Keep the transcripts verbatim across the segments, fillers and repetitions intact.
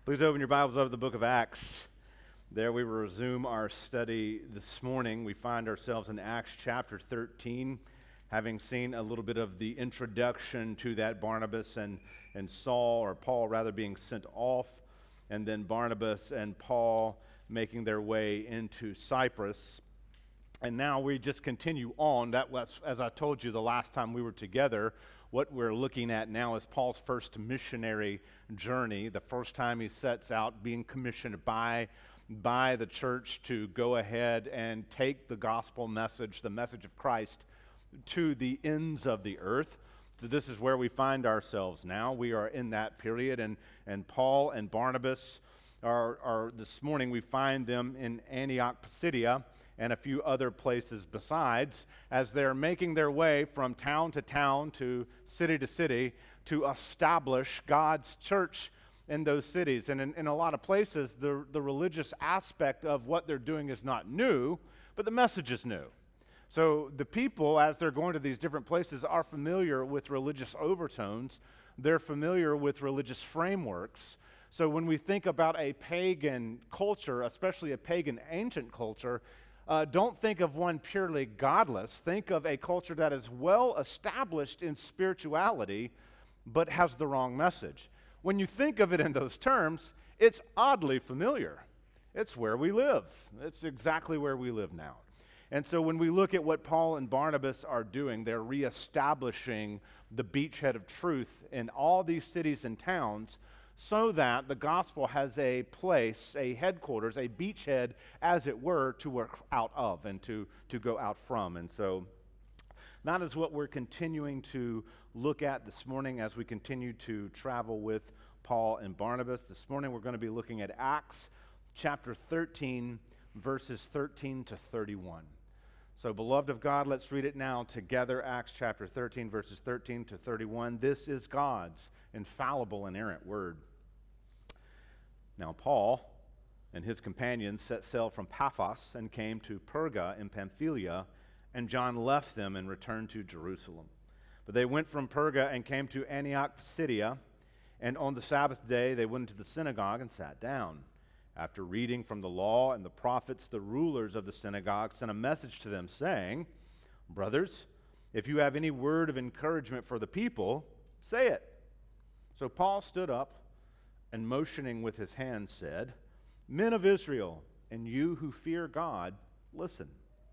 Please open your Bibles over to the book of Acts. There we will resume our study this morning. We find ourselves in Acts chapter thirteen, having seen a little bit of the introduction to that Barnabas and, and Saul, or Paul rather, being sent off, and then Barnabas and Paul making their way into Cyprus. And now we just continue on. That was, as I told you the last time we were together, what we're looking at now is Paul's first missionary journey, the first time he sets out being commissioned by, by the church to go ahead and take the gospel message, the message of Christ, to the ends of the earth. So this is where we find ourselves now. We are in that period, and, and Paul and Barnabas are, are, this morning we find them in Antioch, Pisidia, and a few other places besides, as they're making their way from town to town, to city to city, to establish God's church in those cities. And in, in a lot of places, the, the religious aspect of what they're doing is not new, but the message is new. So the people, as they're going to these different places, are familiar with religious overtones. They're familiar with religious frameworks. So when we think about a pagan culture, especially a pagan ancient culture, Uh, don't think of one purely godless. Think of a culture that is well established in spirituality, but has the wrong message. When you think of it in those terms, it's oddly familiar. It's where we live. It's exactly where we live now. And so when we look at what Paul and Barnabas are doing, they're reestablishing the beachhead of truth in all these cities and towns, so that the gospel has a place, a headquarters, a beachhead, as it were, to work out of and to, to go out from. And so that is what we're continuing to look at this morning as we continue to travel with Paul and Barnabas. This morning we're going to be looking at Acts chapter thirteen, verses thirteen to thirty-one. So, beloved of God, let's read it now together. Acts chapter thirteen, verses thirteen to thirty-one. This is God's infallible, inerrant word. Now Paul and his companions set sail from Paphos and came to Perga in Pamphylia, and John left them and returned to Jerusalem. But they went from Perga and came to Antioch Pisidia, and on the Sabbath day they went into the synagogue and sat down. After reading from the law and the prophets, the rulers of the synagogue sent a message to them, saying, "Brothers, if you have any word of encouragement for the people, say it." So Paul stood up and, motioning with his hand, said, "Men of Israel, and you who fear God, listen.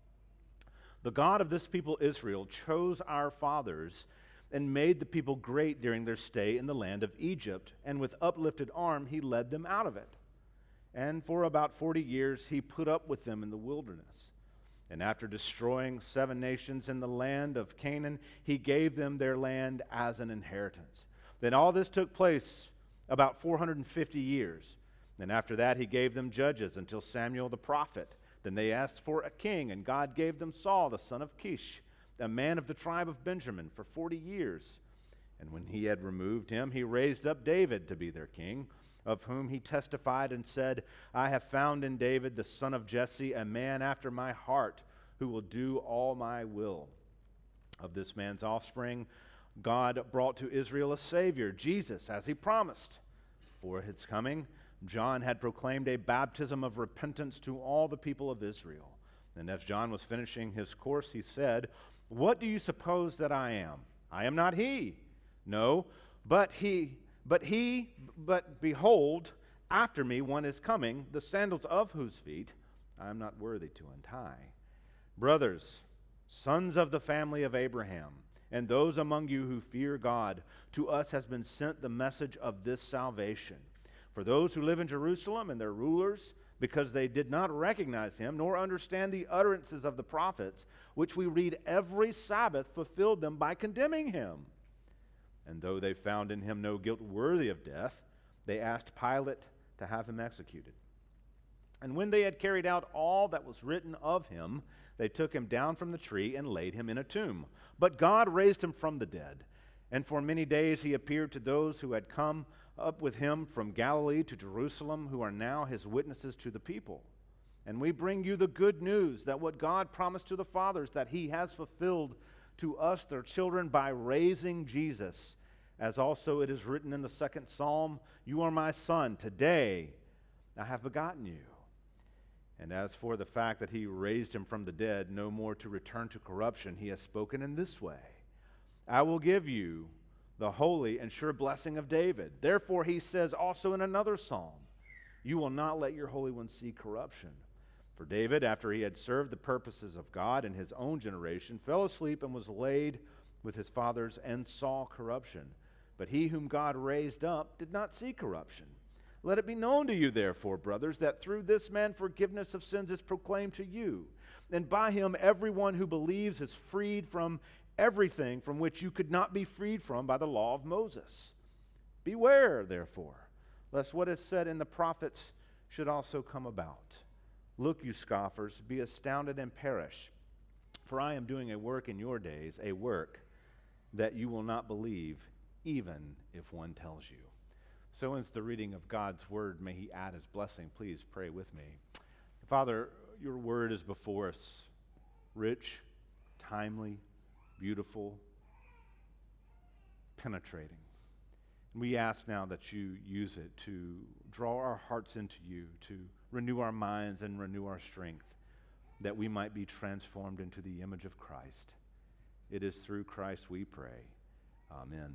The God of this people Israel chose our fathers and made the people great during their stay in the land of Egypt, and with uplifted arm he led them out of it. And for about forty years he put up with them in the wilderness. And after destroying seven nations in the land of Canaan, he gave them their land as an inheritance. Then all this took place about four hundred fifty years. Then after that he gave them judges until Samuel the prophet. Then they asked for a king, and God gave them Saul the son of Kish, a man of the tribe of Benjamin, for forty years. And when he had removed him, he raised up David to be their king, of whom he testified and said, I have found in David the son of Jesse, a man after my heart, who will do all my will. Of this man's offspring God brought to Israel a Savior, Jesus, as he promised. Before his coming, John had proclaimed a baptism of repentance to all the people of Israel. And as John was finishing his course, he said, What do you suppose that I am? I am not he. No, but he, but he, but behold, after me one is coming, the sandals of whose feet I am not worthy to untie. Brothers, sons of the family of Abraham, and those among you who fear God, to us has been sent the message of this salvation. For those who live in Jerusalem and their rulers, because they did not recognize him, nor understand the utterances of the prophets, which we read every Sabbath, fulfilled them by condemning him. And though they found in him no guilt worthy of death, they asked Pilate to have him executed. And when they had carried out all that was written of him, they took him down from the tree and laid him in a tomb. But God raised him from the dead. And for many days he appeared to those who had come up with him from Galilee to Jerusalem, who are now his witnesses to the people. And we bring you the good news that what God promised to the fathers, that he has fulfilled to us, their children, by raising Jesus, as also it is written in the second psalm, you are my son, today I have begotten you. And as for the fact that he raised him from the dead, no more to return to corruption, he has spoken in this way, I will give you the holy and sure blessing of David. Therefore he says also in another psalm, you will not let your Holy One see corruption. For David, after he had served the purposes of God in his own generation, fell asleep and was laid with his fathers and saw corruption. But he whom God raised up did not see corruption. Let it be known to you, therefore, brothers, that through this man forgiveness of sins is proclaimed to you. And by him everyone who believes is freed from everything from which you could not be freed from by the law of Moses. Beware, therefore, lest what is said in the prophets should also come about. Look, you scoffers, be astounded and perish. For I am doing a work in your days, a work that you will not believe, even if one tells you. So ends the reading of God's word. May he add his blessing. Please pray with me. Father, your word is before us, rich, timely, beautiful, penetrating. And we ask now that you use it to draw our hearts into you, to renew our minds and renew our strength, that we might be transformed into the image of Christ. It is through Christ we pray. Amen.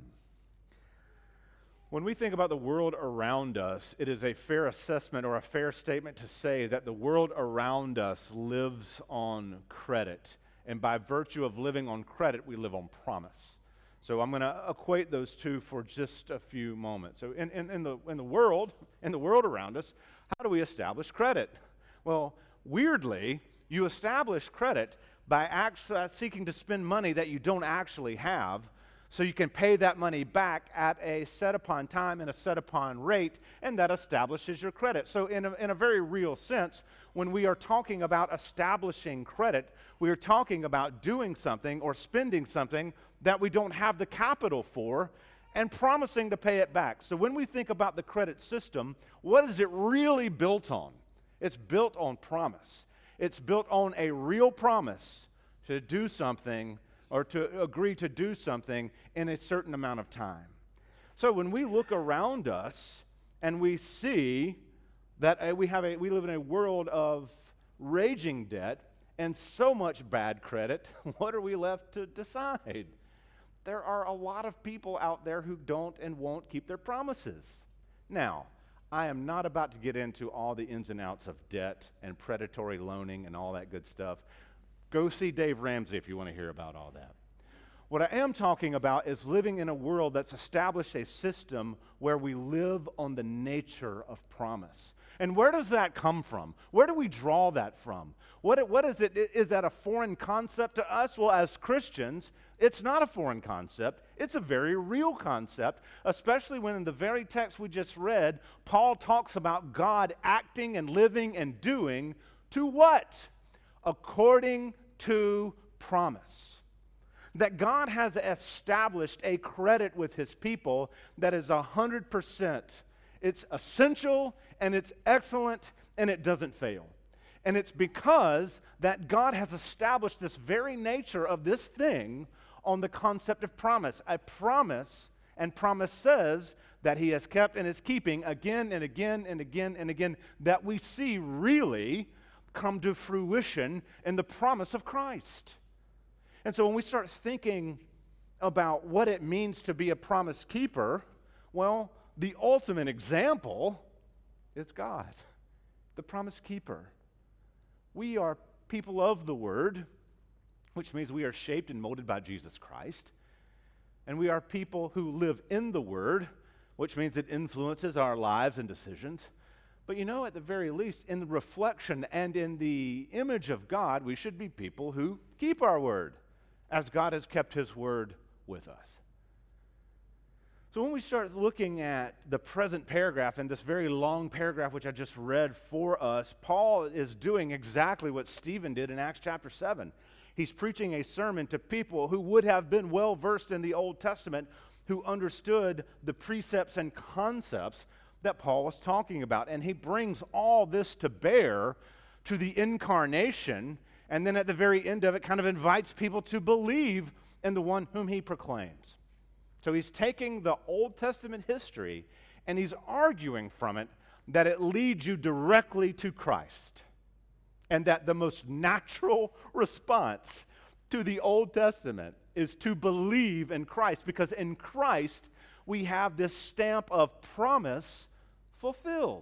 When we think about the world around us, it is a fair assessment or a fair statement to say that the world around us lives on credit. And by virtue of living on credit, we live on promise. So I'm going to equate those two for just a few moments. So in, in, in, the, in the world, in the world around us, how do we establish credit? Well, weirdly, you establish credit by act, uh, seeking to spend money that you don't actually have, so you can pay that money back at a set upon time and a set upon rate, and that establishes your credit. So in a, in a very real sense, when we are talking about establishing credit, we are talking about doing something or spending something that we don't have the capital for and promising to pay it back. So when we think about the credit system, what is it really built on? It's built on promise. It's built on a real promise to do something or to agree to do something in a certain amount of time. So when we look around us and we see that uh, we have a we live in a world of raging debt and so much bad credit, what are we left to decide? There are a lot of people out there who don't and won't keep their promises. Now, I am not about to get into all the ins and outs of debt and predatory loaning and all that good stuff. Go see Dave Ramsey if you want to hear about all that. What I am talking about is living in a world that's established a system where we live on the nature of promise. And where does that come from? Where do we draw that from? What, what is it? Is that a foreign concept to us? Well, as Christians, it's not a foreign concept. It's a very real concept, especially when in the very text we just read, Paul talks about God acting and living and doing to what? According to promise. That God has established a credit with his people that is one hundred percent. It's essential and it's excellent and it doesn't fail. And it's because that God has established this very nature of this thing on the concept of promise. A promise, and promise says that he has kept and is keeping again and again and again and again, that we see really come to fruition in the promise of Christ. And so when we start thinking about what it means to be a promise keeper, well, the ultimate example is God, the promise keeper. We are people of the Word, which means we are shaped and molded by Jesus Christ. And we are people who live in the Word, which means it influences our lives and decisions. But you know, at the very least, in the reflection and in the image of God, we should be people who keep our word, as God has kept his word with us. So when we start looking at the present paragraph and this very long paragraph which I just read for us, Paul is doing exactly what Stephen did in Acts chapter seven. He's preaching a sermon to people who would have been well versed in the Old Testament, who understood the precepts and concepts that Paul was talking about. And he brings all this to bear to the incarnation, and then at the very end of it kind of invites people to believe in the one whom he proclaims. So he's taking the Old Testament history and he's arguing from it that it leads you directly to Christ. And that the most natural response to the Old Testament is to believe in Christ, because in Christ we have this stamp of promise fulfilled.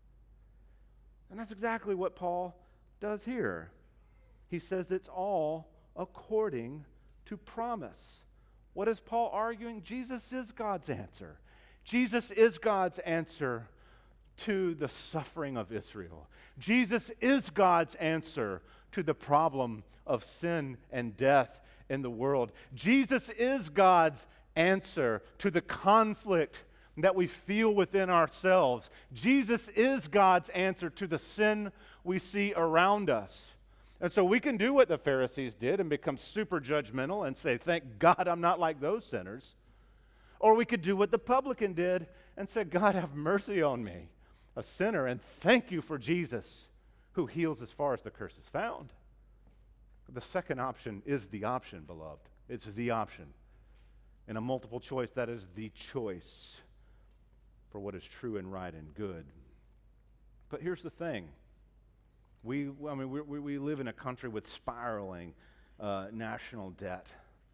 And that's exactly what Paul does here. He says it's all according to promise. What is Paul arguing? Jesus is God's answer. Jesus is God's answer to the suffering of Israel. Jesus is God's answer to the problem of sin and death in the world. Jesus is God's answer to the conflict that we feel within ourselves. Jesus is God's answer to the sin we see around us. And so we can do what the Pharisees did and become super judgmental and say, thank God I'm not like those sinners. Or we could do what the publican did and say, God, have mercy on me, a sinner, and thank you for Jesus, who heals as far as the curse is found. The second option is the option, beloved. It's the option. In a multiple choice, that is the choice for what is true and right and good. But here's the thing. We, I mean, we, we live in a country with spiraling uh, national debt.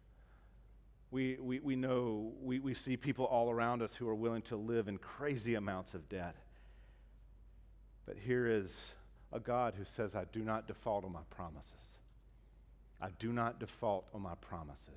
We, we, we know, we, we see people all around us who are willing to live in crazy amounts of debt. But here is a God who says, I do not default on my promises. I do not default on my promises.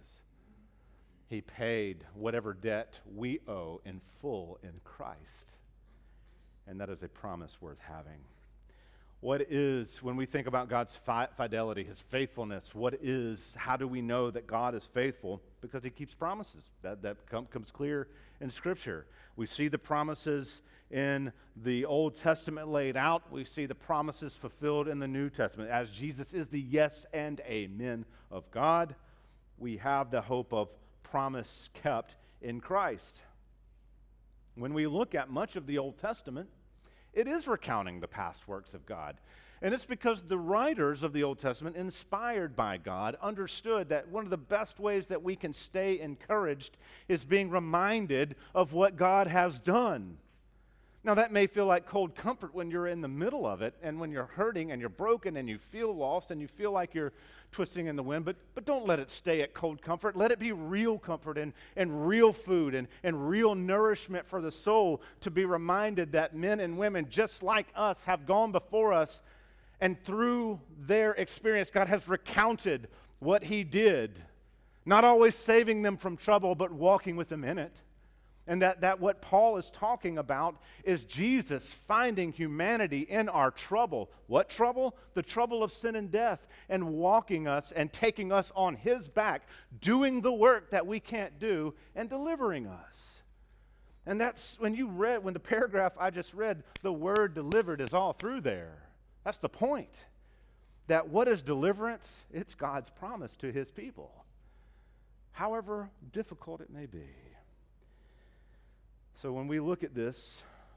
He paid whatever debt we owe in full in Christ. And that is a promise worth having. What is, when we think about God's fi- fidelity, his faithfulness, what is, how do we know that God is faithful? Because he keeps promises. That, that com- comes clear in Scripture. We see the promises in the Old Testament laid out. We see the promises fulfilled in the New Testament. As Jesus is the yes and amen of God, we have the hope of promise kept in Christ. When we look at much of the Old Testament, it is recounting the past works of God. And it's because the writers of the Old Testament, inspired by God, understood that one of the best ways that we can stay encouraged is being reminded of what God has done. Now, that may feel like cold comfort when you're in the middle of it and when you're hurting and you're broken and you feel lost and you feel like you're twisting in the wind, but, but don't let it stay at cold comfort. Let it be real comfort and, and real food and, and real nourishment for the soul, to be reminded that men and women just like us have gone before us, and through their experience, God has recounted what he did, not always saving them from trouble, but walking with them in it. And that, that what Paul is talking about is Jesus finding humanity in our trouble. What trouble? The trouble of sin and death, and walking us and taking us on his back, doing the work that we can't do, and delivering us. And that's when you read, when the paragraph I just read, the word delivered is all through there. That's the point. That what is deliverance? It's God's promise to his people, however difficult it may be. So when we look at this,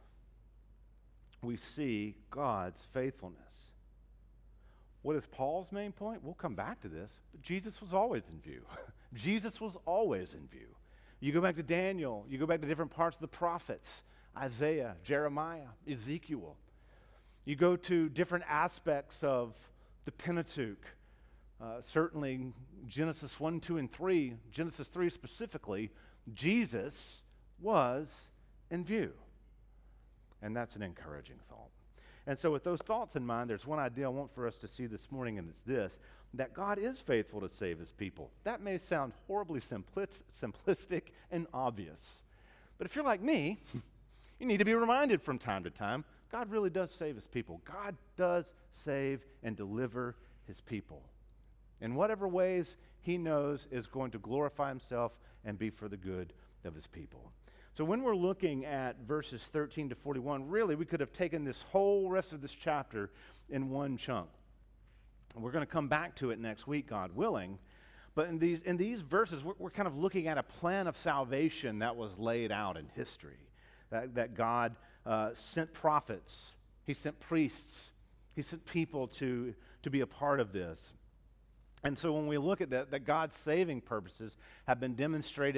we see God's faithfulness. What is Paul's main point? We'll come back to this, but Jesus was always in view. Jesus was always in view. You go back to Daniel, you go back to different parts of the prophets, Isaiah, Jeremiah, Ezekiel. You go to different aspects of the Pentateuch, uh, certainly Genesis one, two, and three, Genesis three specifically, Jesus was in view. And that's an encouraging thought. And so with those thoughts in mind, there's one idea I want for us to see this morning, and it's this, that God is faithful to save his people. That may sound horribly simplis- simplistic and obvious. But if you're like me, you need to be reminded from time to time, God really does save his people. God does save and deliver his people. In whatever ways he knows is going to glorify himself and be for the good of his people. So when we're looking at verses thirteen to forty-one, really we could have taken this whole rest of this chapter in one chunk. We're going to come back to it next week, God willing. But in these, in these verses, we're, we're kind of looking at a plan of salvation that was laid out in history. That, that God uh, sent prophets, he sent priests, he sent people to, to be a part of this. And so when we look at that, that God's saving purposes have been demonstrated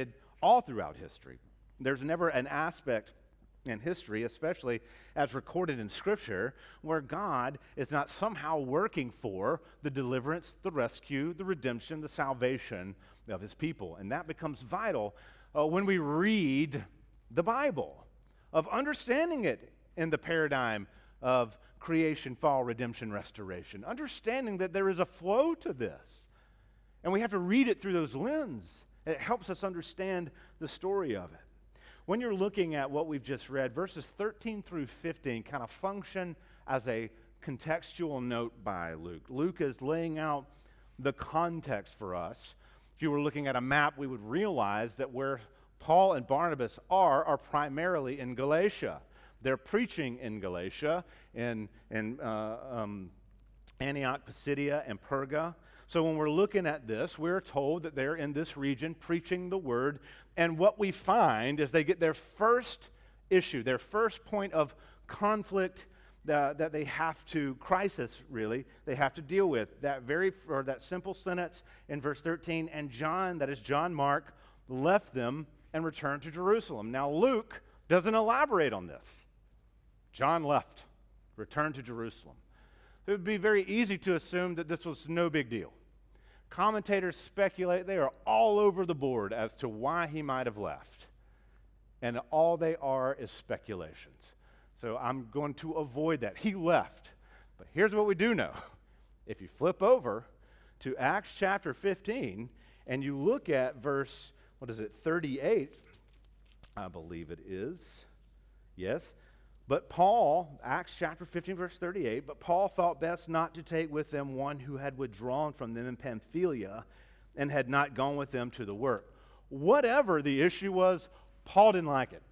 all throughout history. There's never an aspect in history, especially as recorded in Scripture, where God is not somehow working for the deliverance, the rescue, the redemption, the salvation of his people. And that becomes vital uh, when we read the Bible, of understanding it in the paradigm of creation, fall, redemption, restoration, understanding that there is a flow to this. And we have to read it through those lenses. It helps us understand the story of it. When you're looking at what we've just read, verses thirteen through fifteen kind of function as a contextual note by Luke. Luke is laying out the context for us. If you were looking at a map, we would realize that where Paul and Barnabas are, are primarily in Galatia. They're preaching in Galatia, in, in uh, um, Antioch, Pisidia, and Perga. So when we're looking at this, we're told that they're in this region preaching the word. And what we find is they get their first issue, their first point of conflict uh, that they have to, crisis really, they have to deal with. That very, or that simple sentence in verse thirteen, and John, that is John Mark, left them and returned to Jerusalem. Now Luke doesn't elaborate on this. John left, returned to Jerusalem. It would be very easy to assume that this was no big deal. Commentators speculate, they are all over the board as to why he might have left. And all they are is speculations. So I'm going to avoid that. He left. But here's what we do know. If you flip over to Acts chapter fifteen and you look at verse, what is it, thirty-eight, I believe it is. Yes. But Paul, Acts chapter fifteen, verse thirty-eight, but Paul thought best not to take with them one who had withdrawn from them in Pamphylia and had not gone with them to the work. Whatever the issue was, Paul didn't like it.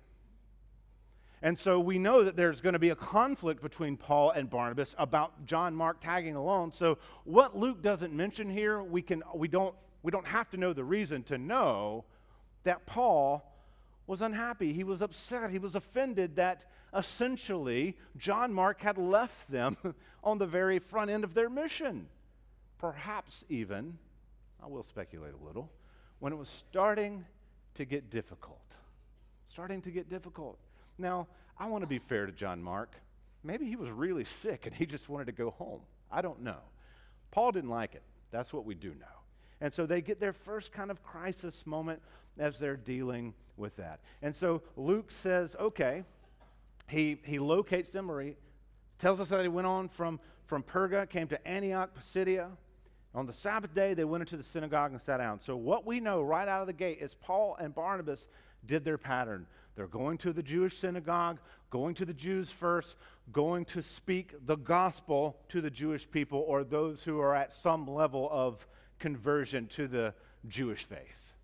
And so we know that there's going to be a conflict between Paul and Barnabas about John Mark tagging along. So what Luke doesn't mention here, we can we don't we don't have to know the reason to know that Paul was unhappy. He was upset. He was offended that essentially John Mark had left them on the very front end of their mission. Perhaps even, I will speculate a little, when it was starting to get difficult. Starting to get difficult. Now, I want to be fair to John Mark. Maybe he was really sick and he just wanted to go home. I don't know. Paul didn't like it. That's what we do know. And so they get their first kind of crisis moment as they're dealing with that. And so Luke says, okay, he he locates them, or he tells us that he went on from, from Perga, came to Antioch, Pisidia. On the Sabbath day, they went into the synagogue and sat down. So what we know right out of the gate is Paul and Barnabas did their pattern. They're going to the Jewish synagogue, going to the Jews first, going to speak the gospel to the Jewish people, or those who are at some level of conversion to the Jewish faith.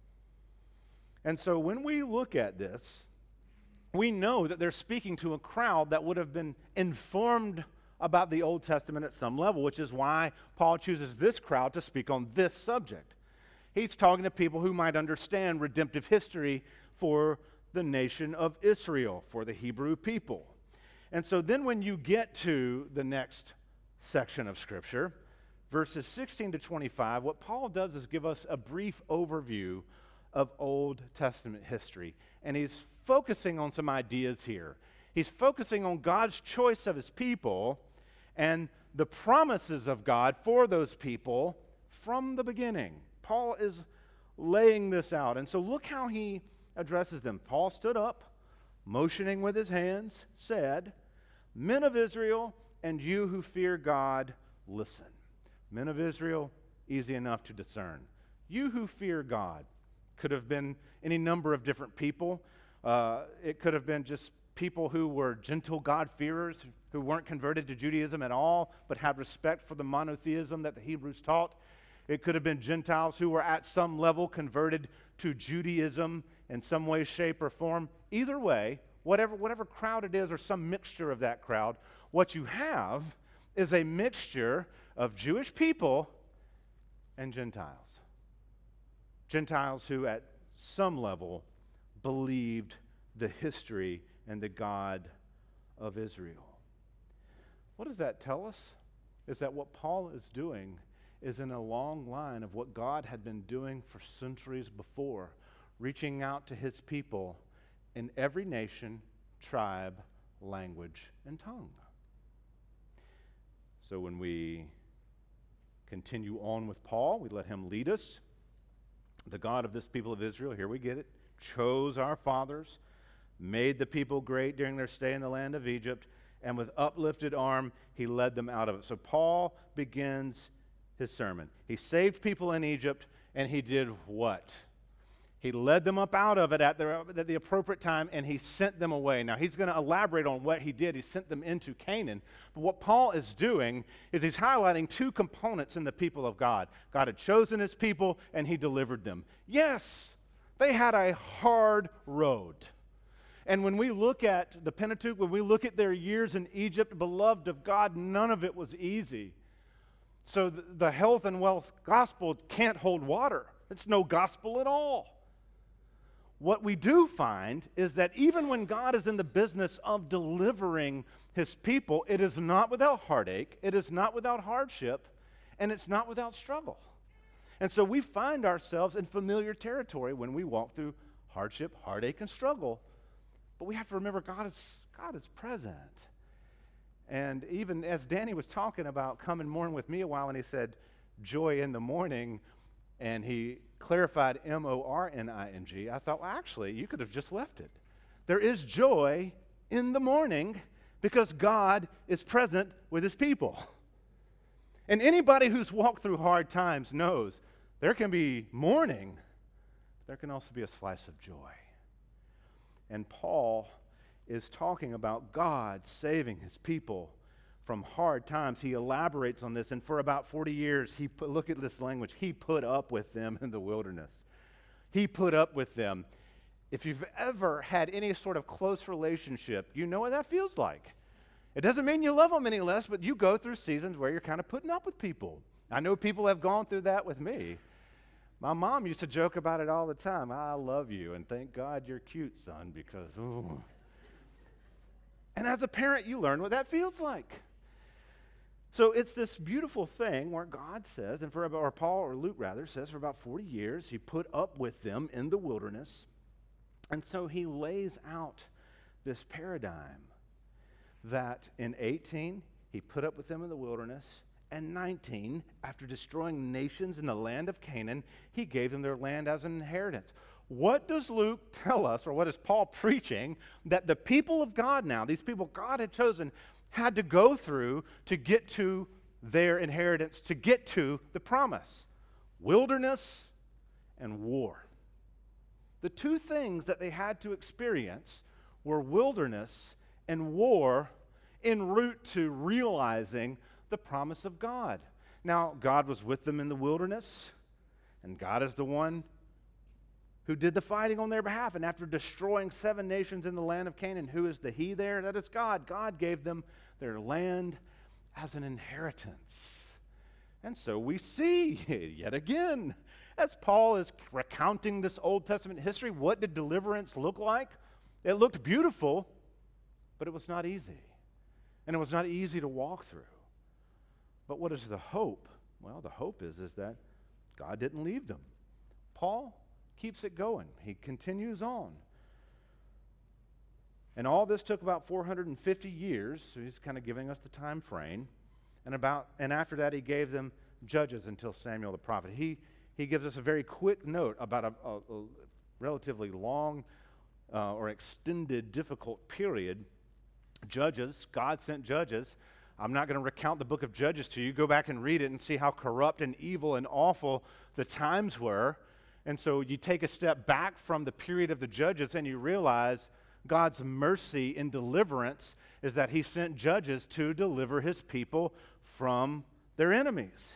And so when we look at this, we know that they're speaking to a crowd that would have been informed about the Old Testament at some level, which is why Paul chooses this crowd to speak on this subject. He's talking to people who might understand redemptive history for the nation of Israel, for the Hebrew people. And so then when you get to the next section of Scripture, verses sixteen to twenty-five, what Paul does is give us a brief overview of Old Testament history. And he's focusing on some ideas here. He's focusing on God's choice of his people and the promises of God for those people from the beginning. Paul is laying this out. And so look how he addresses them. Paul stood up, motioning with his hands, said, "Men of Israel, and you who fear God, listen." Men of Israel, easy enough to discern. You who fear God. Could have been any number of different people. Uh, it could have been just people who were gentle God-fearers, who weren't converted to Judaism at all, but had respect for the monotheism that the Hebrews taught. It could have been Gentiles who were at some level converted to Judaism in some way, shape, or form. Either way, whatever, whatever crowd it is, or some mixture of that crowd, what you have is a mixture of Jewish people and Gentiles. Gentiles who at some level believed the history and the God of Israel. What does that tell us? Is that what Paul is doing is in a long line of what God had been doing for centuries before, reaching out to his people in every nation, tribe, language, and tongue. So when we continue on with Paul, we let him lead us. The God of this people of Israel, here we get it, chose our fathers, made the people great during their stay in the land of Egypt, and with uplifted arm, he led them out of it. So Paul begins his sermon. He saved people in Egypt, and he did what? He led them up out of it at the, at the appropriate time, and he sent them away. Now, he's going to elaborate on what he did. He sent them into Canaan. But what Paul is doing is he's highlighting two components in the people of God. God had chosen his people, and he delivered them. Yes, they had a hard road. And when we look at the Pentateuch, when we look at their years in Egypt, beloved of God, none of it was easy. So the, the health and wealth gospel can't hold water. It's no gospel at all. What we do find is that even when God is in the business of delivering his people, it is not without heartache, it is not without hardship, and it's not without struggle. And so we find ourselves in familiar territory when we walk through hardship, heartache, and struggle. But we have to remember God is, God is present. And even as Danny was talking about come and mourn with me a while, and he said, joy in the morning, and he clarified M O R N I N G, I thought, well, actually, you could have just left it. There is joy in the morning because God is present with his people. And anybody who's walked through hard times knows there can be mourning, there can also be a slice of joy. And Paul is talking about God saving his people from hard times. He elaborates on this, and for about forty years, he put, look at this language, he put up with them in the wilderness. He put up with them. If you've ever had any sort of close relationship, you know what that feels like. It doesn't mean you love them any less, but you go through seasons where you're kind of putting up with people. I know people have gone through that with me. My mom used to joke about it all the time. I love you, and thank God you're cute, son, because, ooh. And as a parent, you learn what that feels like. So it's this beautiful thing where God says, and for or Paul or Luke rather says, for about forty years, he put up with them in the wilderness. And so he lays out this paradigm that in eighteen, he put up with them in the wilderness, and nineteen, after destroying nations in the land of Canaan, he gave them their land as an inheritance. What does Luke tell us, or what is Paul preaching, that the people of God now, these people God had chosen, had to go through to get to their inheritance, to get to the promise? Wilderness and war. The two things that they had to experience were wilderness and war en route to realizing the promise of God. Now, God was with them in the wilderness, and God is the one who did the fighting on their behalf. And after destroying seven nations in the land of Canaan, who is the he there? That is God. God gave them their land as an inheritance. And so we see, yet again, as Paul is recounting this Old Testament history, what did deliverance look like? It looked beautiful, but it was not easy. And it was not easy to walk through. But what is the hope? Well, the hope is, is that God didn't leave them. Paul keeps it going. He continues on. And all this took about four hundred fifty years, so he's kind of giving us the time frame. And about and after that, he gave them judges until Samuel the prophet. He he gives us a very quick note about a, a, a relatively long uh, or extended, difficult period. Judges, God sent judges. I'm not going to recount the book of Judges to you. Go back and read it and see how corrupt and evil and awful the times were. And so you take a step back from the period of the judges and you realize God's mercy in deliverance is that he sent judges to deliver his people from their enemies.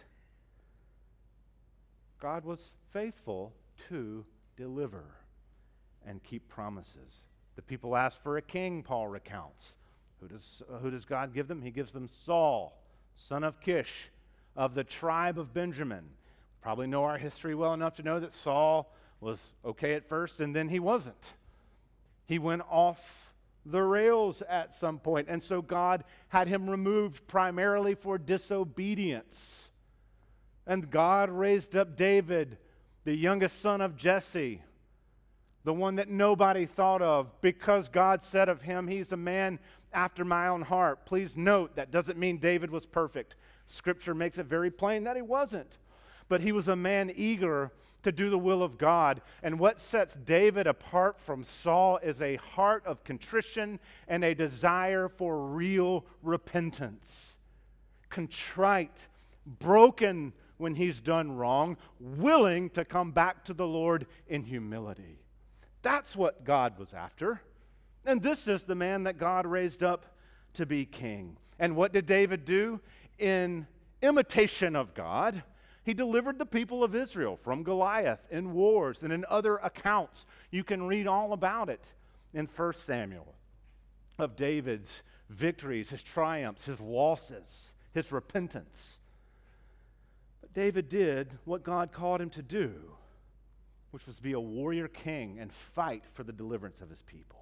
God was faithful to deliver and keep promises. The people asked for a king, Paul recounts. Who does, uh, who does God give them? He gives them Saul, son of Kish, of the tribe of Benjamin. Probably know our history well enough to know that Saul was okay at first, and then he wasn't. He went off the rails at some point, and so God had him removed primarily for disobedience. And God raised up David, the youngest son of Jesse, the one that nobody thought of, because God said of him, he's a man after my own heart. Please note, that doesn't mean David was perfect. Scripture makes it very plain that he wasn't. But he was a man eager to do the will of God. And what sets David apart from Saul is a heart of contrition and a desire for real repentance. Contrite, broken when he's done wrong, willing to come back to the Lord in humility. That's what God was after. And this is the man that God raised up to be king. And what did David do? In imitation of God, he delivered the people of Israel from Goliath in wars and in other accounts. You can read all about it in First Samuel, of David's victories, his triumphs, his losses, his repentance. But David did what God called him to do, which was be a warrior king and fight for the deliverance of his people.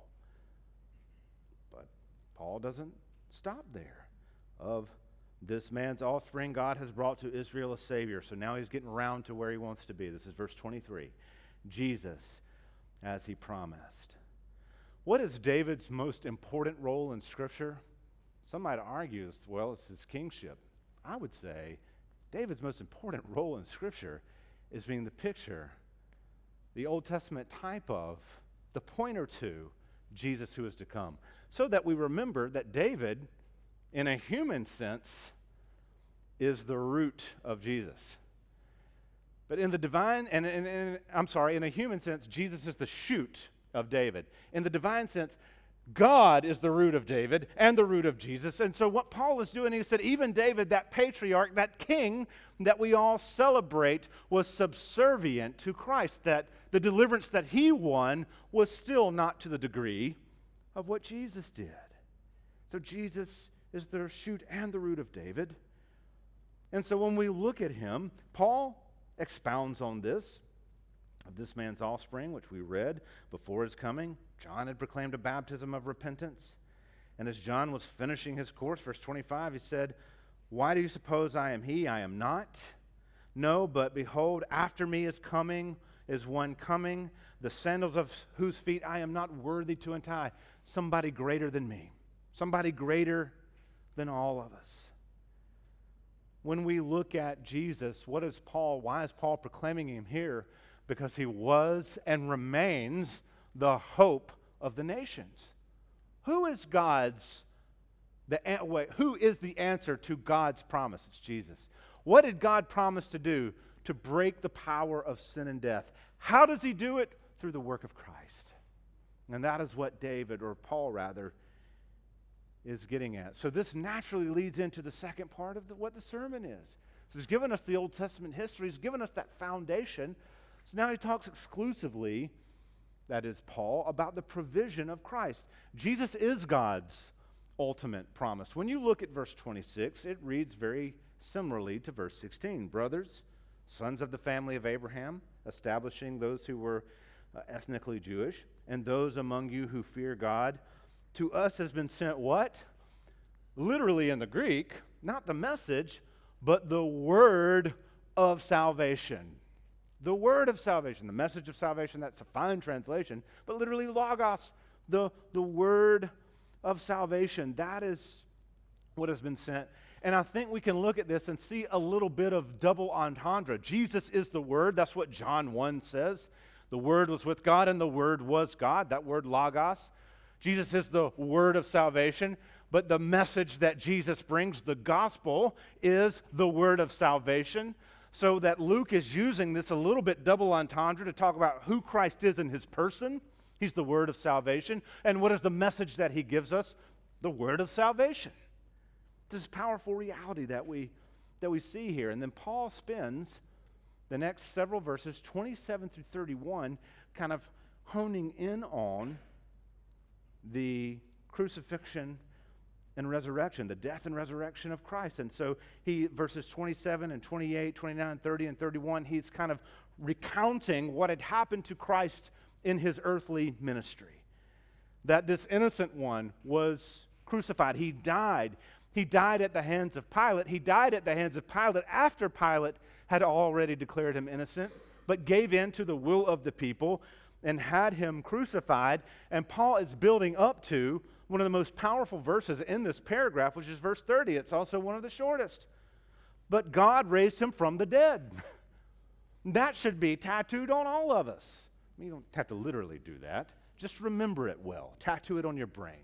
But Paul doesn't stop there. Of this man's offspring, God has brought to Israel a Savior. So now he's getting around to where he wants to be. This is verse twenty-three. Jesus, as he promised. What is David's most important role in Scripture? Some might argue, well, it's his kingship. I would say David's most important role in Scripture is being the picture, the Old Testament type of, the pointer to Jesus who is to come. So that we remember that David, in a human sense, is the root of Jesus. But in the divine, and, and, and I'm sorry, in a human sense, Jesus is the shoot of David. In the divine sense, God is the root of David and the root of Jesus. And so what Paul is doing, he said, even David, that patriarch, that king that we all celebrate, was subservient to Christ, that the deliverance that he won was still not to the degree of what Jesus did. So Jesus is the shoot and the root of David. And so when we look at him, Paul expounds on this, of this man's offspring, which we read before his coming. John had proclaimed a baptism of repentance. And as John was finishing his course, verse twenty-five, he said, "Why do you suppose I am he? I am not. No, but behold, after me is coming, is one coming, the sandals of whose feet I am not worthy to untie." Somebody greater than me. Somebody greater than all of us. When we look at Jesus, what is Paul, why is Paul proclaiming him here? Because he was and remains the hope of the nations. Who is God's, the, wait, who is the answer to God's promise? It's Jesus. What did God promise to do to break the power of sin and death? How does he do it? Through the work of Christ. And that is what David, or Paul rather, is getting at. So this naturally leads into the second part of the, what the sermon is. So he's given us the Old Testament history. He's given us that foundation. So now he talks exclusively, that is Paul, about the provision of Christ. Jesus is God's ultimate promise. When you look at verse twenty-six, it reads very similarly to verse sixteen. Brothers, sons of the family of Abraham, establishing those who were uh, ethnically Jewish, and those among you who fear God, to us has been sent what? Literally in the Greek, not the message, but the word of salvation. The word of salvation, the message of salvation, that's a fine translation, but literally logos, the, the word of salvation. That is what has been sent. And I think we can look at this and see a little bit of double entendre. Jesus is the word. That's what John one says. The word was with God and the word was God. That word logos. Jesus is the word of salvation. But the message that Jesus brings, the gospel, is the word of salvation. So that Luke is using this a little bit double entendre to talk about who Christ is in his person. He's the word of salvation. And what is the message that he gives us? The word of salvation. This powerful reality that we, that we see here. And then Paul spends the next several verses, twenty-seven through thirty-one, kind of honing in on the crucifixion and resurrection, the death and resurrection of Christ. And so he, verses twenty-seven and twenty-eight, twenty-nine, thirty, and thirty-one, he's kind of recounting what had happened to Christ in his earthly ministry. That this innocent one was crucified. He died. He died at the hands of Pilate. He died at the hands of Pilate after Pilate had already declared him innocent, but gave in to the will of the people. and had him crucified. And Paul is building up to one of the most powerful verses in this paragraph, which is verse thirty. It's also one of the shortest. But God raised him from the dead. That should be tattooed on all of us. You don't have to literally do that. Just remember it well. Tattoo it on your brain.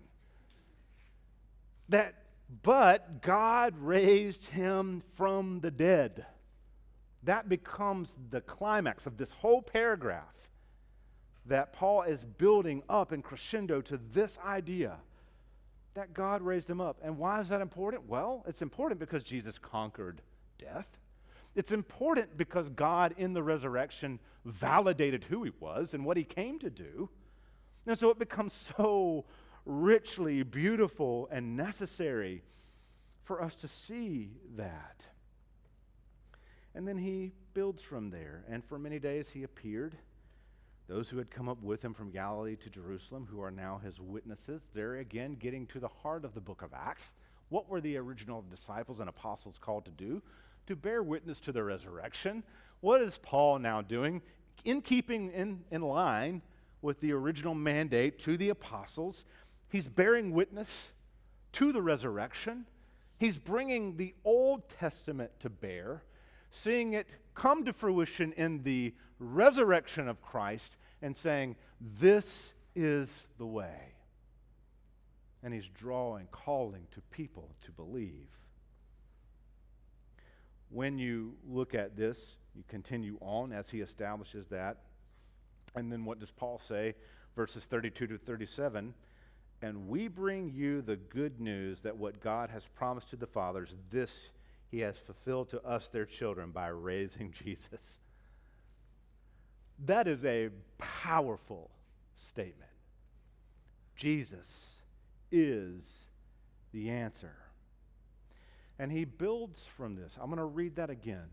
That, but God raised him from the dead. That becomes the climax of this whole paragraph, that Paul is building up in crescendo to this idea that God raised him up. And why is that important? Well, it's important because Jesus conquered death. It's important because God in the resurrection validated who he was and what he came to do. And so it becomes so richly beautiful and necessary for us to see that. And then he builds from there. And for many days he appeared. Those who had come up with him from Galilee to Jerusalem, who are now his witnesses. They're again getting to the heart of the book of Acts. What were the original disciples and apostles called to do? To bear witness to the resurrection. What is Paul now doing? In keeping, in, in line with the original mandate to the apostles, he's bearing witness to the resurrection. He's bringing the Old Testament to bear, seeing it come to fruition in the resurrection of Christ, and saying, this is the way. And he's drawing, calling to people to believe. When you look at this, you continue on as he establishes that. And then what does Paul say? Verses thirty-two to thirty-seven. And we bring you the good news that what God has promised to the fathers, this he has fulfilled to us, their children, by raising Jesus. That is a powerful statement. Jesus is the answer. And he builds from this. I'm going to read that again.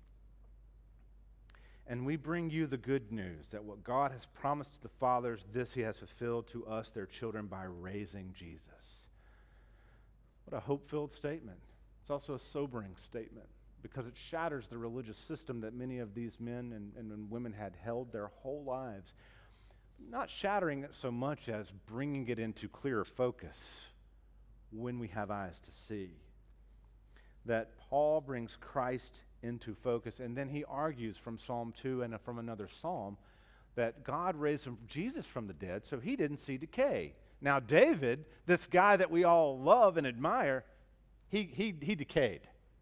And we bring you the good news that what God has promised to the fathers, this he has fulfilled to us, their children, by raising Jesus. What a hope-filled statement. It's also a sobering statement because it shatters the religious system that many of these men and, and women had held their whole lives. Not shattering it so much as bringing it into clearer focus when we have eyes to see. That Paul brings Christ into focus, and then he argues from Psalm two and from another psalm that God raised him, Jesus from the dead, so he didn't see decay. Now David, this guy that we all love and admire, he, he, he decayed.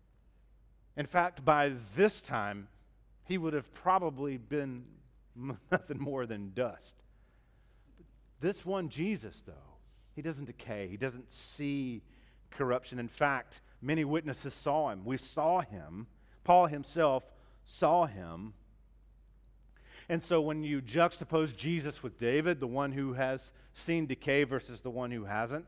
In fact, by this time, he would have probably been nothing more than dust. This one Jesus, though, he doesn't decay. He doesn't see corruption. In fact, many witnesses saw him. We saw him. Paul himself saw him. And so when you juxtapose Jesus with David, the one who has seen decay versus the one who hasn't,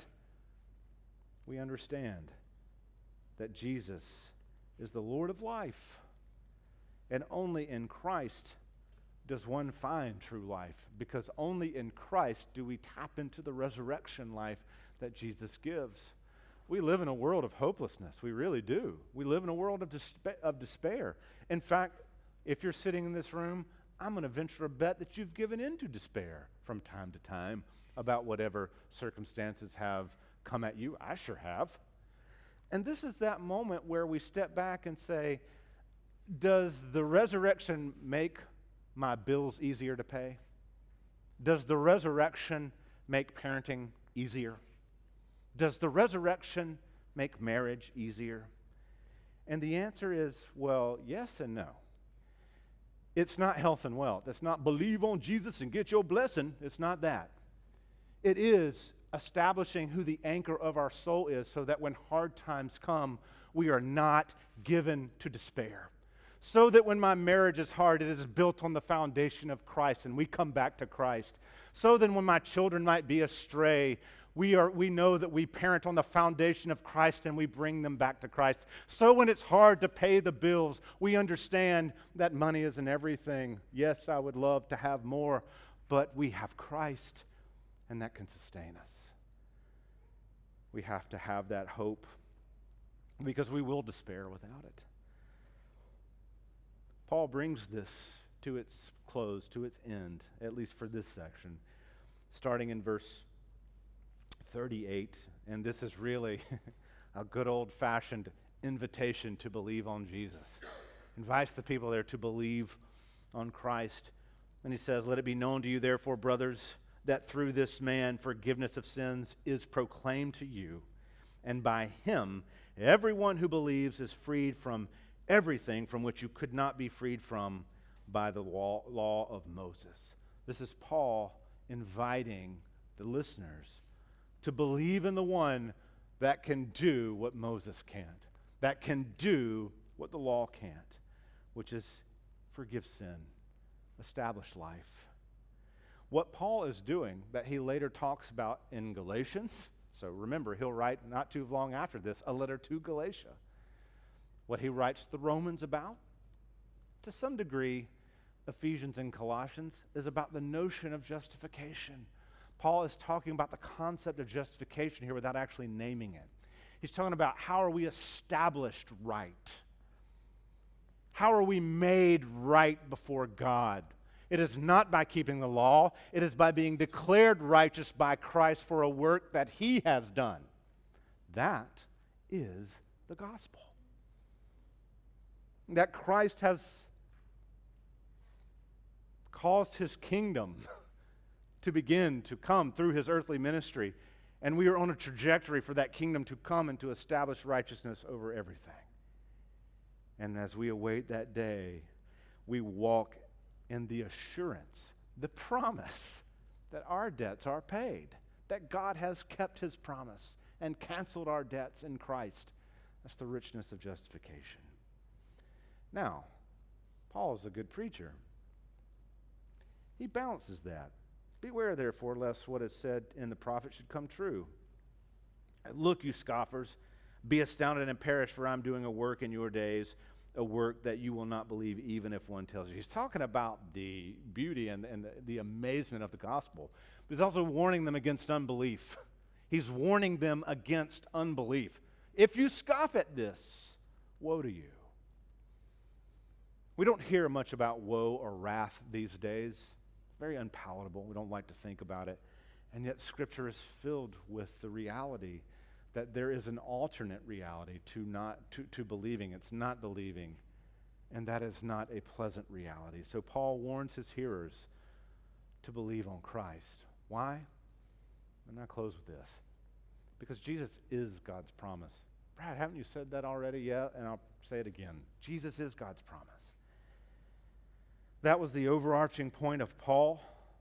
we understand that Jesus is the Lord of life. And only in Christ does one find true life, because only in Christ do we tap into the resurrection life that Jesus gives. We live in a world of hopelessness. We really do. We live in a world of, despa- of despair. In fact, if you're sitting in this room, I'm going to venture a bet that you've given into despair from time to time about whatever circumstances have come at you. I sure have. And this is that moment where we step back and say, does the resurrection make my bills easier to pay? Does the resurrection make parenting easier? Does the resurrection make marriage easier? And the answer is, well, yes and no. It's not health and wealth. It's not believe on Jesus and get your blessing. It's not that. It is establishing who the anchor of our soul is so that when hard times come, we are not given to despair. So that when my marriage is hard, it is built on the foundation of Christ and we come back to Christ. So then when my children might be astray, We are. We know that we parent on the foundation of Christ and we bring them back to Christ. So when it's hard to pay the bills, we understand that money isn't everything. Yes, I would love to have more, but we have Christ and that can sustain us. We have to have that hope because we will despair without it. Paul brings this to its close, to its end, at least for this section, starting in verse thirty-eight. And this is really a good old-fashioned invitation to believe on Jesus. Invites the people there to believe on Christ. And he says, "Let it be known to you, therefore, brothers, that through this man forgiveness of sins is proclaimed to you, and by him everyone who believes is freed from everything from which you could not be freed from by the law, law of Moses." This is Paul inviting the listeners to believe in the one that can do what Moses can't, that can do what the law can't, which is forgive sin, establish life. What Paul is doing that he later talks about in Galatians, so remember, he'll write not too long after this a letter to Galatia. What he writes the Romans about, to some degree, Ephesians and Colossians, is about the notion of justification. Paul is talking about the concept of justification here without actually naming it. He's talking about how are we established right? How are we made right before God? It is not by keeping the law. It is by being declared righteous by Christ for a work that he has done. That is the gospel. That Christ has caused his kingdom to begin to come through his earthly ministry, and we are on a trajectory for that kingdom to come and to establish righteousness over everything. And as we await that day, we walk in the assurance, the promise that our debts are paid, that God has kept his promise and canceled our debts in Christ. That's the richness of justification. Now, Paul is a good preacher. He balances that. "Beware, therefore, lest what is said in the prophet should come true. Look, you scoffers, be astounded and perish, for I'm doing a work in your days, a work that you will not believe even if one tells you." He's talking about the beauty and, and the, the amazement of the gospel. But he's also warning them against unbelief. He's warning them against unbelief. If you scoff at this, woe to you. We don't hear much about woe or wrath these days. Very unpalatable. We don't like to think about it. And yet Scripture is filled with the reality that there is an alternate reality to not to, to believing. It's not believing. And that is not a pleasant reality. So Paul warns his hearers to believe on Christ. Why? And I'll close with this. Because Jesus is God's promise. Brad, haven't you said that already? Yeah, and I'll say it again. Jesus is God's promise. That was the overarching point of Paul.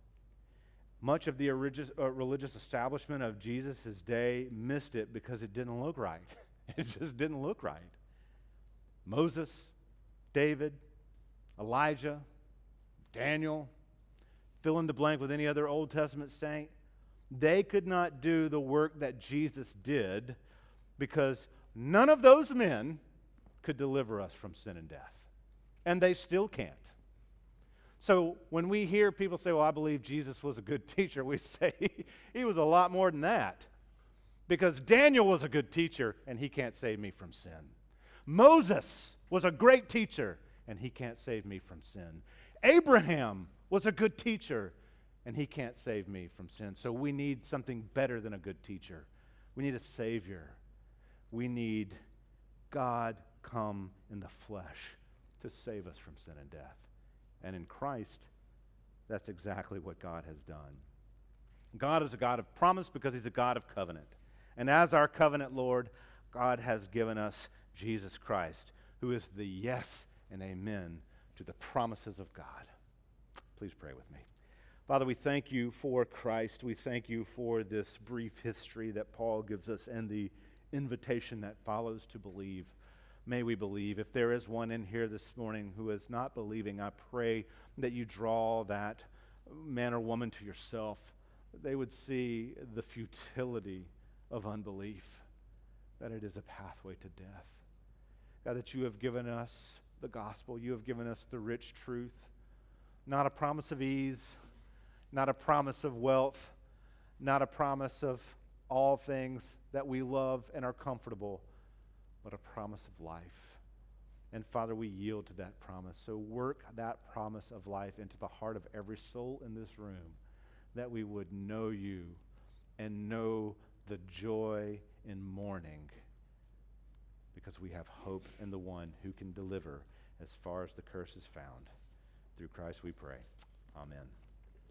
Much of the religious, uh, religious establishment of Jesus' day missed it because it didn't look right. It just didn't look right. Moses, David, Elijah, Daniel, fill in the blank with any other Old Testament saint, they could not do the work that Jesus did because none of those men could deliver us from sin and death. And they still can't. So when we hear people say, well, I believe Jesus was a good teacher, we say he was a lot more than that. Because Daniel was a good teacher, and he can't save me from sin. Moses was a great teacher, and he can't save me from sin. Abraham was a good teacher, and he can't save me from sin. So we need something better than a good teacher. We need a Savior. We need God come in the flesh to save us from sin and death. And in Christ, that's exactly what God has done. God is a God of promise because he's a God of covenant. And as our covenant Lord, God has given us Jesus Christ, who is the yes and amen to the promises of God. Please pray with me. Father, we thank you for Christ. We thank you for this brief history that Paul gives us and the invitation that follows to believe. May we believe. If there is one in here this morning who is not believing, I pray that you draw that man or woman to yourself, that they would see the futility of unbelief, that it is a pathway to death. God, that you have given us the gospel. You have given us the rich truth, not a promise of ease, not a promise of wealth, not a promise of all things that we love and are comfortable, but a promise of life. And Father, we yield to that promise. So work that promise of life into the heart of every soul in this room, that we would know you and know the joy in mourning, because we have hope in the one who can deliver as far as the curse is found. Through Christ we pray. Amen.